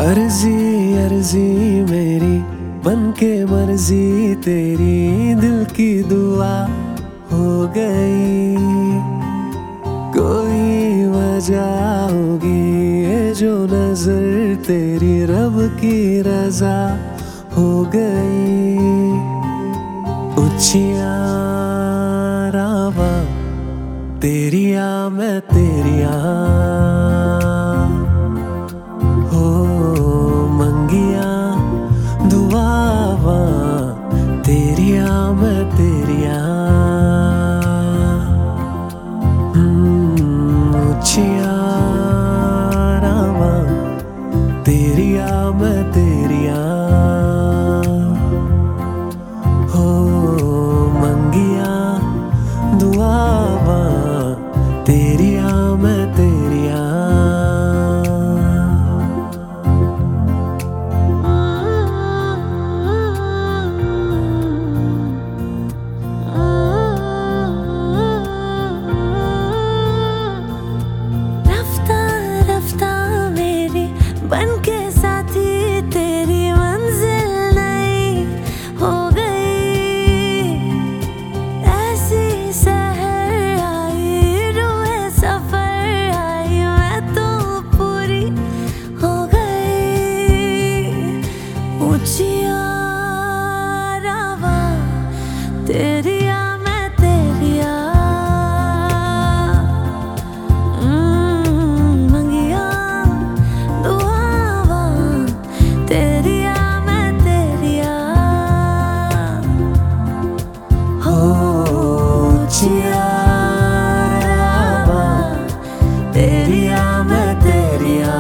अर्जी अर्जी मेरी बनके मर्जी तेरी, दिल की दुआ हो गई। कोई वजह होगी ये जो नजर तेरी रब की रजा हो गई। उचिया रावा तेरिया मैं तेरिया, हो मंगिया दुआवा तेरिया मैं तेरिया। उचिया रावा तेरिया मैं तेरिया, हो मंगिया दुआवा तेरिया मैं तेरिया। रफ्ता रफ्ता मेरी बनके साथी तेरी मंजिल नई हो गई। ऐसी सहर आई रूहे सफर आई, मैं तो पूरी हो गई। ऊंचिया रावा तेरिया मैं तेरिया, मंगिया दुआवा तेरिया मैं तेरिया, हो उचिया रावा तेरिया मैं तेरिया,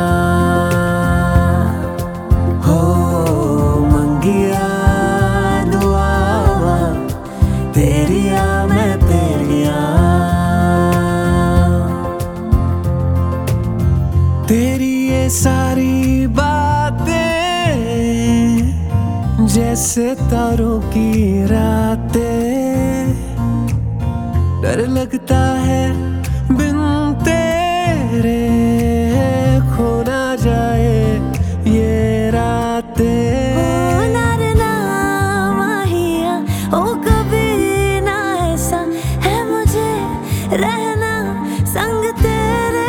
हो मंगिया दुआवा तेरिया मैं तेरिया। तेरी ये सारी बातें जैसे तारों की रातें, डर लगता है बिन तेरे खो ना जाए ये रातें। नारना माहिया ओ कभी ना ऐसा है मुझे रहना संग तेरे।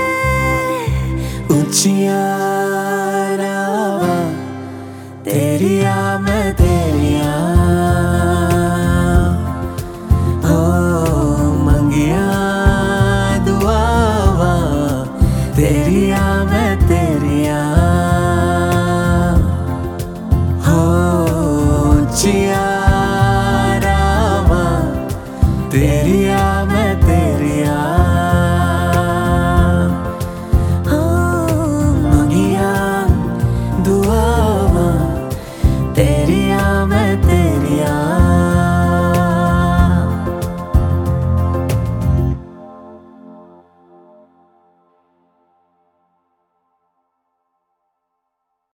उचिया रावा तेरिया मैं तेरिया, हो मंगिया दुआवा तेरिया मैं तेरिया, हो उचिया रावा तेरिया